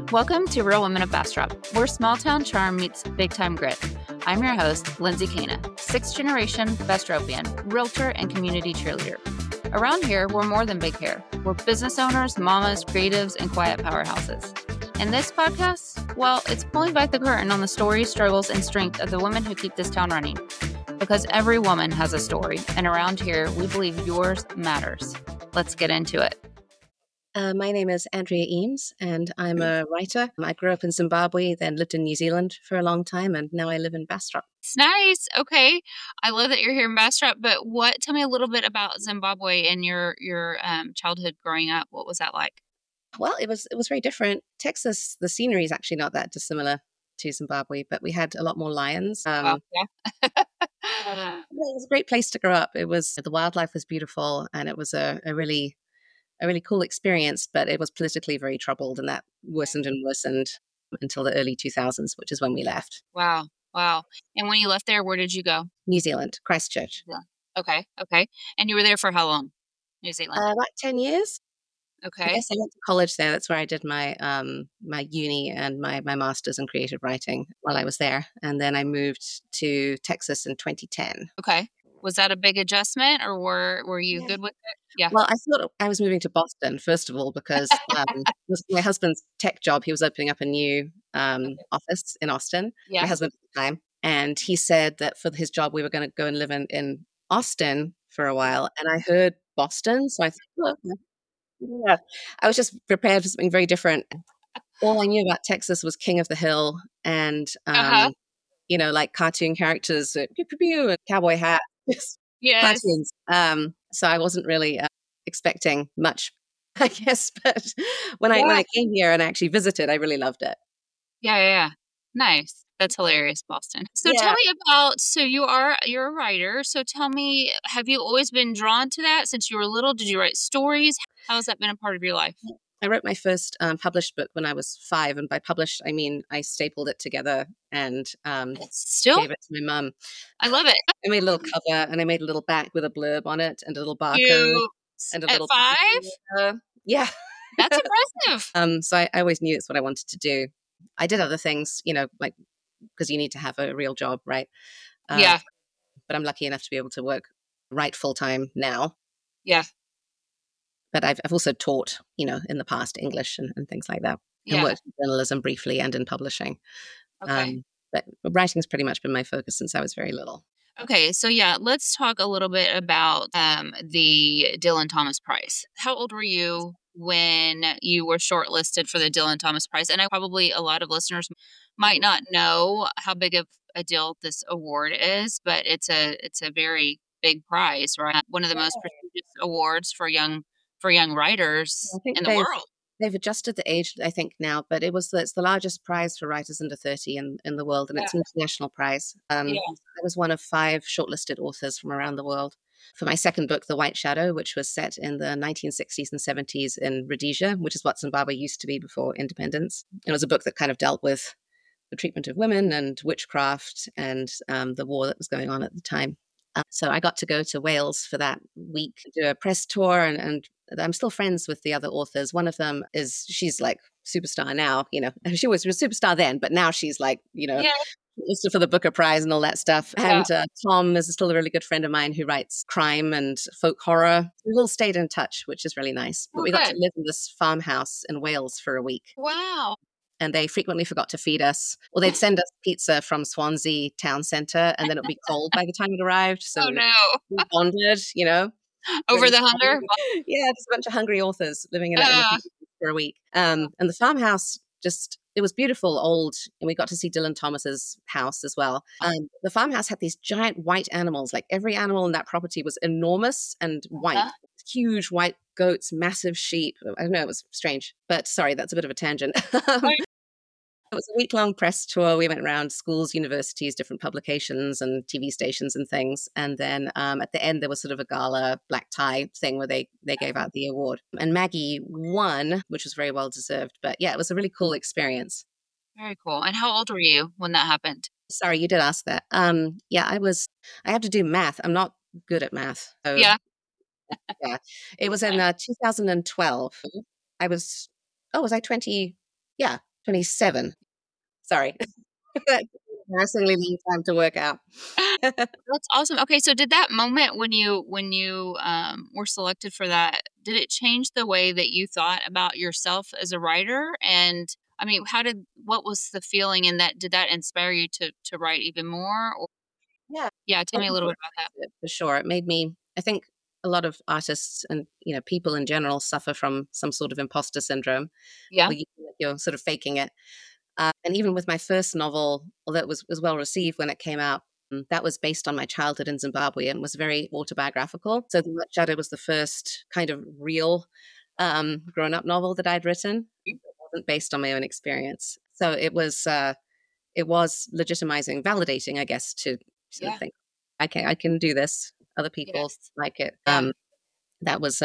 Welcome to Real Women of Bastrop, where small town charm meets big time grit. I'm your host, Lindsay Cana, sixth generation Bastropian, realtor, and community cheerleader. Around here, we're more than big hair. We're business owners, mamas, creatives, and quiet powerhouses. And this podcast, well, it's pulling back the curtain on the stories, struggles, and strength of the women who keep this town running. Because every woman has a story, and around here, we believe yours matters. Let's get into it. My name is Andrea Eames, and I'm a writer. I grew up in Zimbabwe, then lived in New Zealand for a long time, and now I live in Bastrop. It's nice. Okay. I love that you're here in Bastrop, but tell me a little bit about Zimbabwe and your childhood growing up. What was that like? Well, it was very different. Texas, the scenery is actually not that dissimilar to Zimbabwe, but we had a lot more lions. Yeah. It was a great place to grow up. The wildlife was beautiful, and it was a really cool experience, but it was politically very troubled, and that worsened and worsened until the early 2000s, which is when we left. Wow. And when you left there, where did you go? New Zealand, Christchurch. Yeah. Okay. And you were there for how long? New Zealand? About 10 years. Okay. Yes, I went to college there. That's where I did my my uni and my master's in creative writing while I was there. And then I moved to Texas in 2010. Okay. Was that a big adjustment, or were you good with it? Yeah. Well, I thought I was moving to Boston, first of all, because it was my husband's tech job. He was opening up a new office in Austin, Yeah. my husband at the time. And he said that for his job, we were going to go and live in Austin for a while. And I heard Boston. So I thought, oh, okay. Yeah, I was just prepared for something very different. All I knew about Texas was King of the Hill and, like cartoon characters, and cowboy hat. Yes. Cartoons. So I wasn't really expecting much, I guess. But when I came here and actually visited, I really loved it. Yeah. Nice. That's hilarious, Boston. So tell me about, you're a writer. So tell me, have you always been drawn to that since you were little? Did you write stories? How has that been a part of your life? I wrote my first published book when I was 5. And by published, I mean, I stapled it together and gave it to my mum. I love it. I made a little cover and I made a little back with a blurb on it and a little barcode. And a at little 5? Yeah. That's impressive. So I always knew it's what I wanted to do. I did other things, like, because you need to have a real job, right? Yeah. But I'm lucky enough to be able to write full time now. Yeah. But I've also taught, in the past English and things like that. And worked in journalism briefly and in publishing. Okay. But writing's pretty much been my focus since I was very little. Okay, so let's talk a little bit about the Dylan Thomas Prize. How old were you when you were shortlisted for the Dylan Thomas Prize? And probably a lot of listeners might not know how big of a deal this award is, but it's a very big prize, right? One of the most prestigious awards for young writers in the world. They've adjusted the age, I think, now, but it's the largest prize for writers under 30 in the world, and it's an international prize. I was one of 5 shortlisted authors from around the world. For my second book, The White Shadow, which was set in the 1960s and 70s in Rhodesia, which is what Zimbabwe used to be before independence. It was a book that kind of dealt with the treatment of women and witchcraft and the war that was going on at the time. So I got to go to Wales for that week, do a press tour, and I'm still friends with the other authors. One of them she's like superstar now, she was a superstar then, but now she's like, listed for the Booker Prize and all that stuff. And Tom is still a really good friend of mine who writes crime and folk horror. We've all stayed in touch, which is really nice. But we got to live in this farmhouse in Wales for a week. Wow. And they frequently forgot to feed us. Or they'd send us pizza from Swansea town centre, and then it would be cold by the time it arrived. So we bonded, Over the hunger? Yeah, just a bunch of hungry authors living in it for a week. And the farmhouse it was beautiful, old, and we got to see Dylan Thomas's house as well. The farmhouse had these giant white animals. Like every animal in that property was enormous and white. Huge white goats, massive sheep. I don't know, it was strange. But sorry, that's a bit of a tangent. It was a week-long press tour. We went around schools, universities, different publications and TV stations and things. And then at the end, there was sort of a gala black tie thing where they gave out the award. And Maggie won, which was very well deserved. But yeah, it was a really cool experience. Very cool. And how old were you when that happened? Sorry, you did ask that. I had to do math. I'm not good at math. So, yeah. It was in 2012. Was I 20? Yeah. 27. Sorry. That's embarrassingly long time to work out. That's awesome. Okay, so did that moment when you were selected for that, did it change the way that you thought about yourself as a writer? And I mean, what was the feeling in that? Did that inspire you to write even more? Or Yeah. yeah, tell I me a think little it bit about that. did, for sure. It made me, I think a lot of artists and, people in general suffer from some sort of imposter syndrome Yeah. where you're sort of faking it. And even with my first novel, although it was well received when it came out, that was based on my childhood in Zimbabwe and was very autobiographical. So The Wet Shadow was the first kind of real grown-up novel that I'd written. It wasn't based on my own experience. So it was legitimizing, validating, I guess, to sort of Yeah. think, okay, I can do this. Other people Yes. like it. Yeah. That was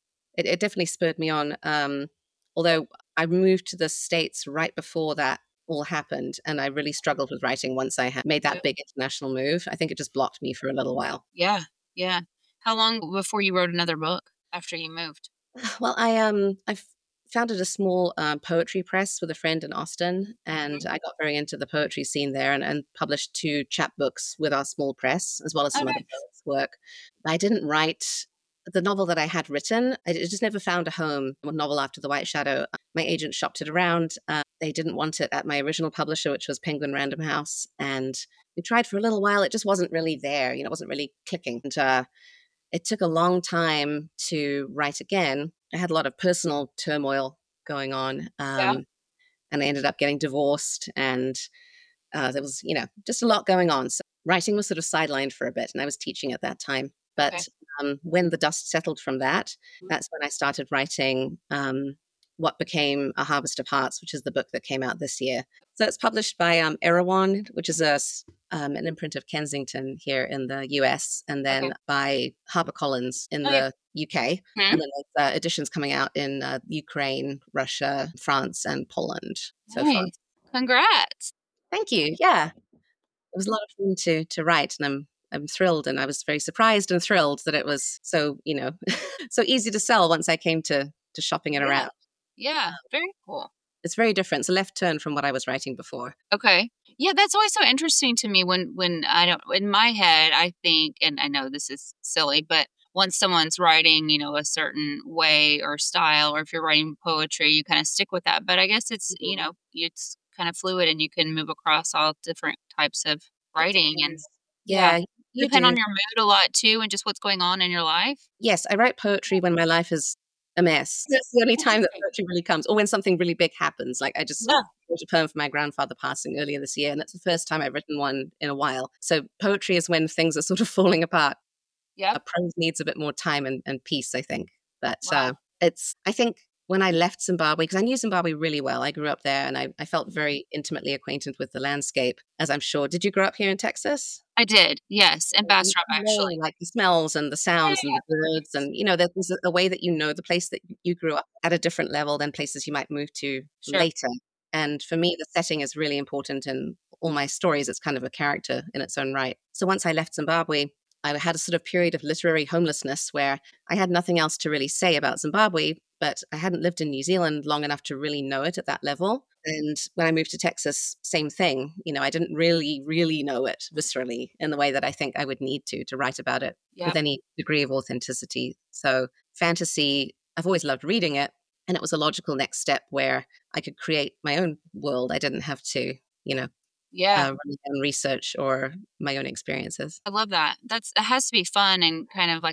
it definitely spurred me on. Although I moved to the States right before that all happened, and I really struggled with writing once I had made Yeah. that big international move. I think it just blocked me for a little while. Yeah. Yeah. How long before you wrote another book after you moved? Well, I founded a small poetry press with a friend in Austin, and Mhm. I got very into the poetry scene there, and published 2 chapbooks with our small press, as well as Oh, some other nice. poets' work. I didn't write the novel that I had written. It just never found a home. A novel after The White Shadow. My agent shopped it around. They didn't want it at my original publisher, which was Penguin Random House, and we tried for a little while. It just wasn't really there. It wasn't really clicking. And it took a long time to write again. I had a lot of personal turmoil going on, Yeah. and I ended up getting divorced, and there was, just a lot going on. So writing was sort of sidelined for a bit, and I was teaching at that time. Okay. But when the dust settled from that, Mhm. that's when I started writing what became A Harvest of Hearts, which is the book that came out this year. So it's published by Erewhon, which is an imprint of Kensington here in the US, and Okay. then by HarperCollins in Oh, yeah. the UK. Mhm. And then there's editions coming out in Ukraine, Russia, France, and Poland so far. Nice. Congrats. Thank you. Yeah, it was a lot of fun to write, and I'm thrilled, and I was very surprised and thrilled that it was so so easy to sell once I came to shopping it Yeah. around. Yeah. Very cool. It's very different. It's a left turn from what I was writing before. Okay. Yeah, that's always so interesting to me when I don't in my head I think, and I know this is silly, but once someone's writing, a certain way or style, or if you're writing poetry, you kind of stick with that. But I guess it's kind of fluid and you can move across all different types of It writing and depends. yeah. Yeah, you Depend do. on your mood a lot too and just what's going on in your life. Yes, I write poetry when my life is a mess. That's the only time that Interesting. poetry really comes, or when something really big happens. Like I just Yeah. wrote a poem for my grandfather passing earlier this year, and it's the first time I've written one in a while. So poetry is when things are sort of falling apart. Yep. Prose needs a bit more time and peace, I think. But Wow. I think when I left Zimbabwe, because I knew Zimbabwe really well, I grew up there, and I felt Mhm. very intimately acquainted with the landscape, as I'm sure. Did you grow up here in Texas? I did. Yes, in You Bastrop know, actually. like the smells and the Yeah, sounds and the birds, yes. and there's a way that the place that you grew up at a different level than places you might move to Sure. later. And for me, the setting is really important in all my stories. It's kind of a character in its own right. So once I left Zimbabwe, I had a sort of period of literary homelessness where I had nothing else to really say about Zimbabwe, but I hadn't lived in New Zealand long enough to really know it at that level. And when I moved to Texas, same thing. I didn't really, really know it viscerally in the way that I think I would need to write about it with Yep. any degree of authenticity. So fantasy, I've always loved reading it. And it was a logical next step where I could create my own world. I didn't have to, Yeah. run my own research or my own experiences. I love that. It has to be fun and kind of like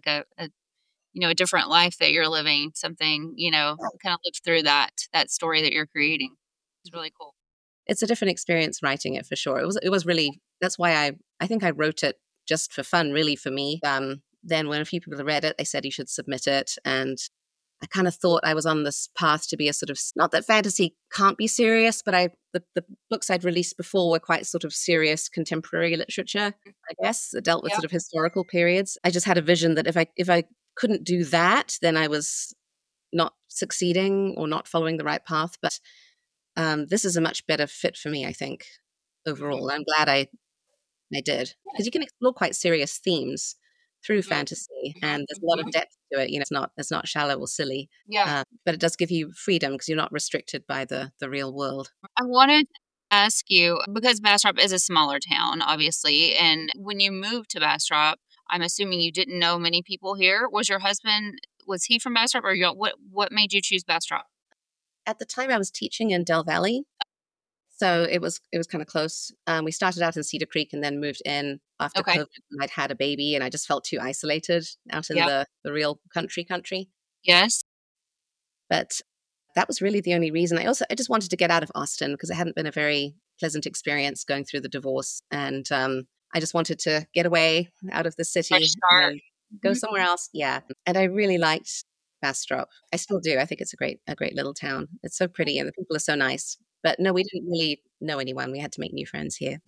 a different life that you're living, something, kind of live through that story that you're creating. It's really cool. It's a different experience writing it for sure. It was really, that's why I think I wrote it just for fun, really, for me. Then when a few people read it, they said you should submit it, and I kind of thought I was on this path to be a sort of, not that fantasy can't be serious, but the books I'd released before were quite sort of serious contemporary literature, I guess, that dealt with Yeah. sort of historical periods. I just had a vision that if I couldn't do that, then I was not succeeding or not following the right path. But this is a much better fit for me, I think, Mhm. overall. I'm glad I did, because you can explore quite serious themes through fantasy, and there's a lot of depth to it. It's not shallow or silly. Yeah. But it does give you freedom because you're not restricted by the real world. I wanted to ask you, because Bastrop is a smaller town, obviously, and when you moved to Bastrop, I'm assuming you didn't know many people here. Was your husband, was he from Bastrop, or what made you choose Bastrop? At the time, I was teaching in Del Valley, so it was kind of close. We started out in Cedar Creek and then moved in after Okay. COVID. And I'd had a baby, and I just felt too isolated out in Yep. the real country. Yes. But that was really the only reason. I just wanted to get out of Austin because it hadn't been a very pleasant experience going through the divorce, and I just wanted to get away out of the city Fresh start. and go somewhere else. Yeah, and I really liked Bastrop. I still do. I think it's a great little town. It's so pretty, and the people are so nice. But no, we didn't really know anyone. We had to make new friends here.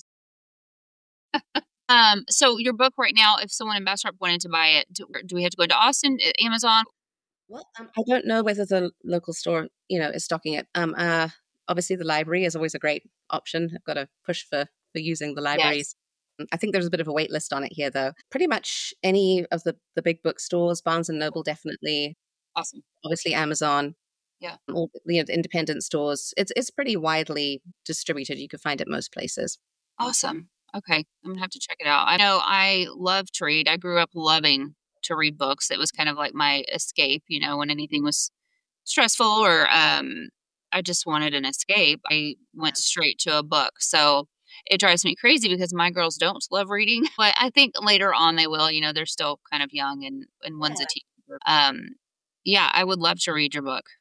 So your book right now, if someone in Bastrop wanted to buy it, do we have to go to Austin, Amazon? Well, I don't know whether the local store, is stocking it. Obviously, the library is always a great option. I've got to push for using the libraries. Yes. I think there's a bit of a wait list on it here, though. Pretty much any of the big bookstores, Barnes and Noble, definitely. Awesome. Obviously, Amazon. Yeah. All the independent stores. It's pretty widely distributed. You can find it most places. Awesome. Okay, I'm gonna have to check it out. I know I love to read. I grew up loving to read books. It was kind of like my escape, when anything was stressful or I just wanted an escape. I went straight to a book. So it drives me crazy because my girls don't love reading, but I think later on they will. They're still kind of young and one's a teenager. Yeah, I would love to read your book.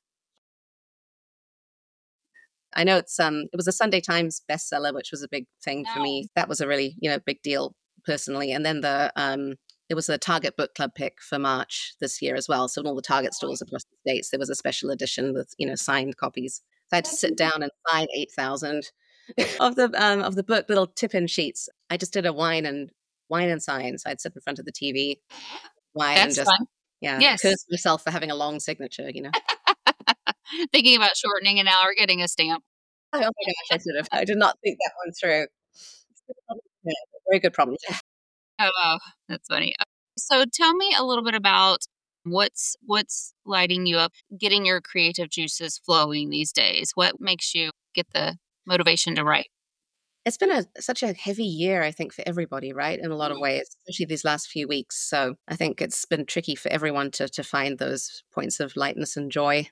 I know it was a Sunday Times bestseller, which was a big thing for me. That was a really, big deal personally. And then it was a Target book club pick for March this year as well. So in all the Target stores across the States, there was a special edition with, signed copies. So I had to sit down and sign 8,000 of the book, little tip-in sheets. I just did a wine and sign. So I'd sit in front of the TV, That's fun. Yes. Curse myself for having a long signature, Thinking about shortening an hour, getting a stamp. Oh my gosh, I did not think that one through. Very good problem. Oh, that's funny. So tell me a little bit about what's lighting you up, getting your creative juices flowing these days. What makes you get the motivation to write? It's been such a heavy year, I think, for everybody, right? In a lot of ways, especially these last few weeks. So I think it's been tricky for everyone to find those points of lightness and joy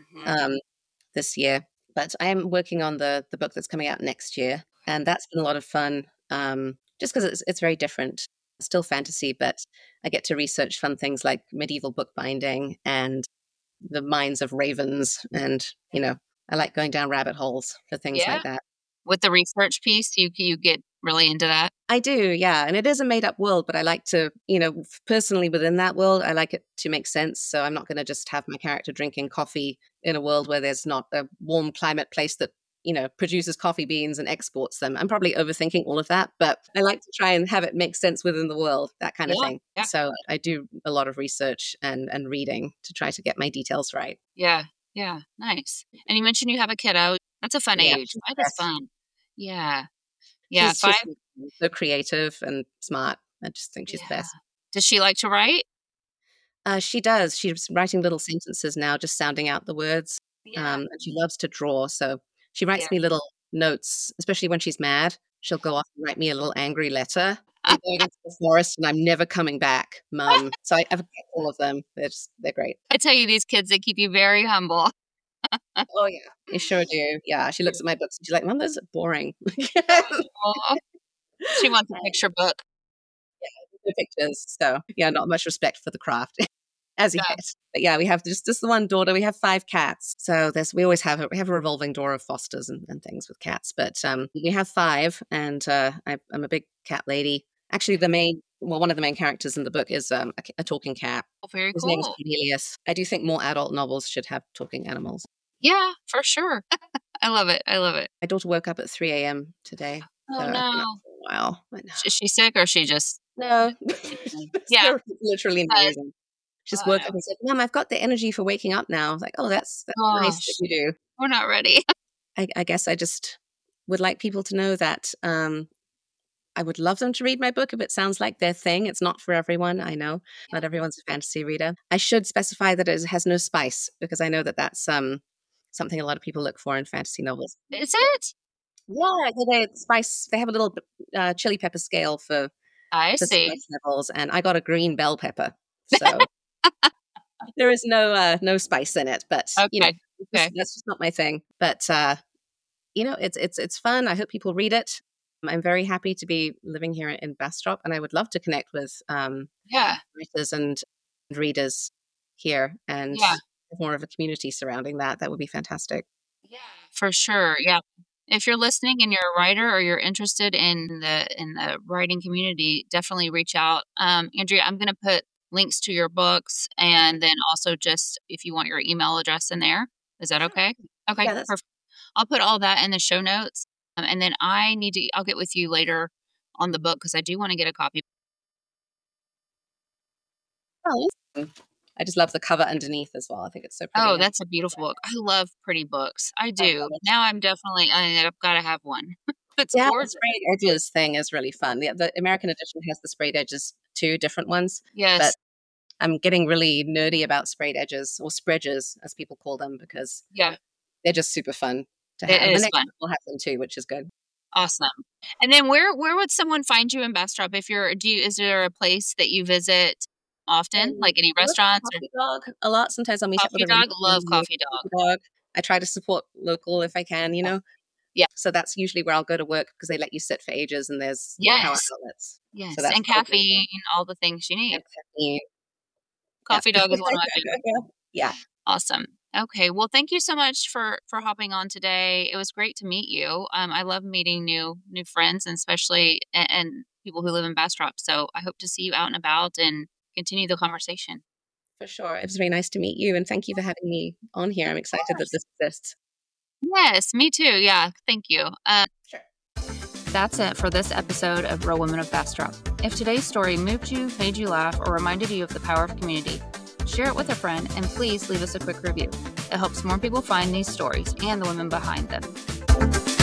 this year. But I am working on the book that's coming out next year, and that's been a lot of fun. Just because it's very different, still fantasy, but I get to research fun things like medieval bookbinding and the minds of ravens, and I like going down rabbit holes for things like that. With the research piece, you get really into that? I do, yeah. And it is a made-up world, but I like to, personally within that world, I like it to make sense. So I'm not going to just have my character drinking coffee in a world where there's not a warm climate place that, produces coffee beans and exports them. I'm probably overthinking all of that, but I like to try and have it make sense within the world, that kind of thing. Yeah. So I do a lot of research and reading to try to get my details right. Yeah, nice. And you mentioned you have a kiddo. That's a fun age. That is fun. Yeah. She's so creative and smart. I just think she's the best. Does she like to write? She does. She's writing little sentences now, just sounding out the words. And she loves to draw. So she writes me little notes, especially when she's mad. She'll go off and write me a little angry letter. I'm going into the forest and I'm never coming back, Mum. So I've got all of them. They're great. I tell you, these kids, they keep you very humble. Oh, yeah. They sure do. Yeah. She looks at my books and she's like, Mom, those are boring. She wants a picture book. Yeah, pictures. So, not much respect for the craft. As you get. But we have just the one daughter. We have 5 cats. So we always have a revolving door of fosters and things with cats. But we have 5, and I'm a big cat lady. Actually, one of the main characters in the book is a talking cat. Oh, very His cool. name is Cornelius. I do think more adult novels should have talking animals. Yeah, for sure. I love it. My daughter woke up at 3 a.m. today. Oh, so no. Wow. Is she sick or she just... No. Literally amazing. She just woke up and said, Mom, I've got the energy for waking up now. I was like, oh, that's nice that you do. We're not ready. I guess I just would like people to know that I would love them to read my book if it sounds like their thing. It's not for everyone. I know not everyone's a fantasy reader. I should specify that it has no spice, because I know that that's something a lot of people look for in fantasy novels. Is it? Yeah, they have a little chili pepper scale for spice levels, and I got a green bell pepper, so there is no spice in it. But that's just not my thing. But it's fun. I hope people read it. I'm very happy to be living here in Bastrop, and I would love to connect with writers and readers here, and more of a community surrounding that. That would be fantastic. Yeah, for sure. Yeah. If you're listening and you're a writer or you're interested in the writing community, definitely reach out. Andrea, I'm going to put links to your books, and then also just if you want your email address in there. Is that okay? Okay, perfect. I'll put all that in the show notes. And then I'll get with you later on the book, because I do want to get a copy. Oh, I just love the cover underneath as well. I think it's so pretty. Oh, that's a beautiful book. I love pretty books. I do. Now I've got to have one. It's gorgeous. The sprayed edges thing is really fun. The American edition has the sprayed edges too, different ones. Yes. But I'm getting really nerdy about sprayed edges, or spreadges as people call them, because they're just super fun to have. It is fun. We'll have them too, which is good. Awesome. And then where would someone find you in Bastrop? Is there a place that you visit often, like any restaurants? Coffee Dog a lot. Sometimes I'll meet up with Coffee Dog. Love Coffee Dog. I try to support local if I can, Yeah. So that's usually where I'll go to work, because they let you sit for ages, and there's power outlets. Yes, so and caffeine, all the things you need. Coffee Dog is one of my favorites. Yeah. Awesome. Okay. Well, thank you so much for hopping on today. It was great to meet you. I love meeting new friends, and especially and people who live in Bastrop. So I hope to see you out and about and continue the conversation. For sure. It was very nice to meet you, and thank you for having me on here. I'm excited that this exists. Yes, me too. Yeah. Thank you. Sure. That's it for this episode of Real Women of Bastrop. If today's story moved you, made you laugh, or reminded you of the power of community, share it with a friend, and please leave us a quick review. It helps more people find these stories and the women behind them.